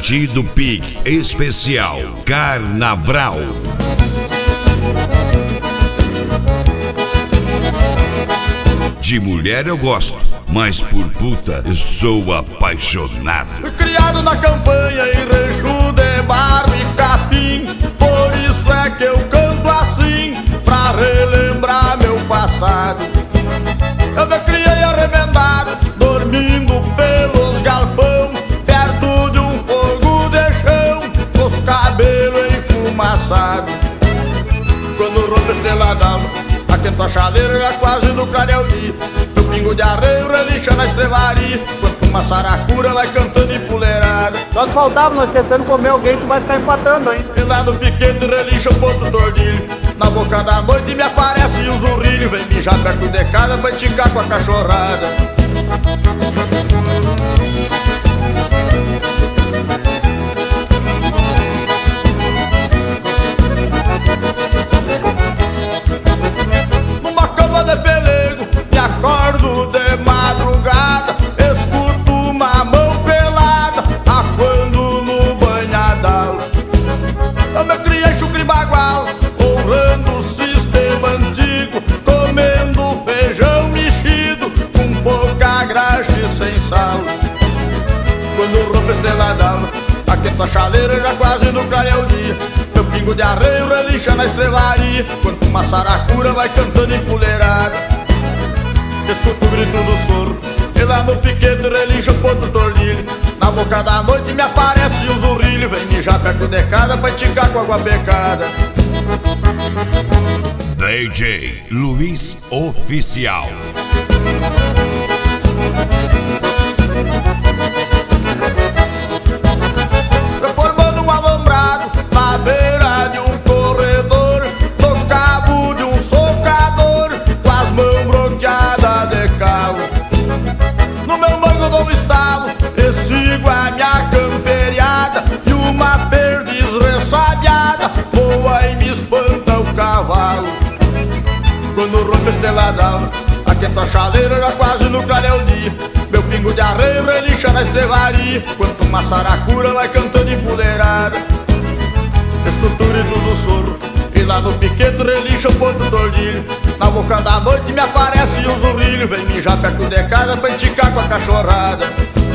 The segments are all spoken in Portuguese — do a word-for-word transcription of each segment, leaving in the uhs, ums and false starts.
Partido Pig Especial Carnaval. De mulher eu gosto, mas por puta eu sou apaixonado. Fui criado na campanha em rancho de barro e capim, por isso é que eu canto assim, pra relembrar meu passado. Eu me criei arremendado, dormindo pelos galpão, perto de um fogo de chão, com os cabelos enfumaçados. Quando rompe a estrela d'alva, aquenta a chaleira já quase no clareio. Meu pingo de arreio relincha na estrevaria, quanto uma saracura vai cantando empoleirada. Só que faltava nós tentando comer alguém que vai ficar empatando ainda. E lá no piquete relincha o ponto tordilho, na boca da noite me aparece o zurrilho, vem mijar perto de casa pra esticar com a cachorrada. Numa cama de pelego, me acordo de madrugada, escuto uma mão pelada, aquando no banhadal. Eu me criei chucre bagual, honrando o sistema antigo, comendo feijão mexido, com pouca graxa e sem sal. Quando rompe a estrela d'alva, aquenta a chaleira já quase no clareio dia. Meu pingo de arreio relincha na estrevaria, quanto uma saracura vai cantando empoleirada. Escuto o grito do soro, e lá no piquete relincha o ponto tordilho, na boca da noite me aparece o zurrilho, vem mijar perto de casa pra esticar com água becada. D J Luiz Oficial. Formando um alambrado na beira de um corredor, no cabo de um socador, com as mãos bloqueadas de calo. No meu mango dou um estalo e sigo a minha camperiada, e uma perdiz ressabiada voa e me espanta o cavalo. Quando rompe a estrela d'alva, aquenta a chaleira já quase no clareio dia. Meu pingo de arreio relincha na estrevaria, quanto uma saracura vai cantando empoleirada. Escuto o grito do soro, e lá no piquete relincha o ponto tordilho, na boca da noite me aparece o zurrilho, vem mijar perto de casa pra esticar com a cachorrada.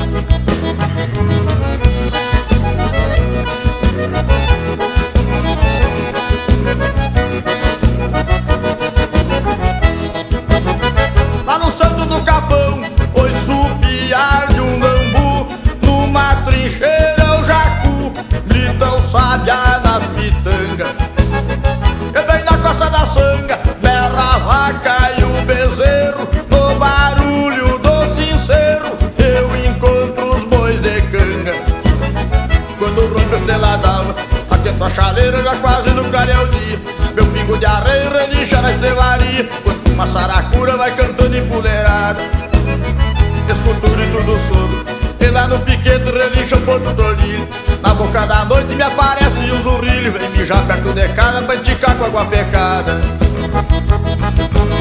Lá no santo do capão, ouço o piar de um bambu, numa trincheira o jacu grita o sabiá nas pitangas. E bem na costa da sanga berra a vaca e o bezerro, no barulho do sincero eu encontro os bois de canga. Quando rompe a estrela d'alva, aquenta a chaleira já quase no clareio dia. Meu pingo de arreio relincha na estrevaria, quanto uma saracura vai cantando empoleirada. Escuto o grito do soro, e lá no piquete relincha o ponto tordilho, na boca da noite me aparece o zurrilho, vem mijar perto de casa pra esticar com água pecada.